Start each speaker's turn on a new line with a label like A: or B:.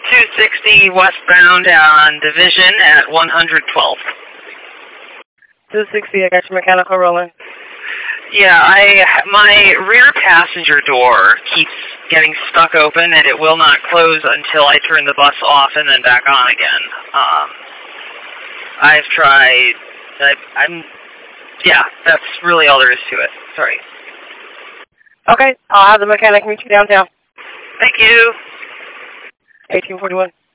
A: 260 westbound on Division at 112.
B: 260, I got your mechanical rolling.
A: Yeah, my rear passenger door keeps getting stuck open, and it will not close until I turn the bus off and then back on again. I've tried. Yeah, that's really all there is to it. Sorry.
B: Okay, I'll have the mechanic meet you downtown.
A: Thank you.
B: 1841.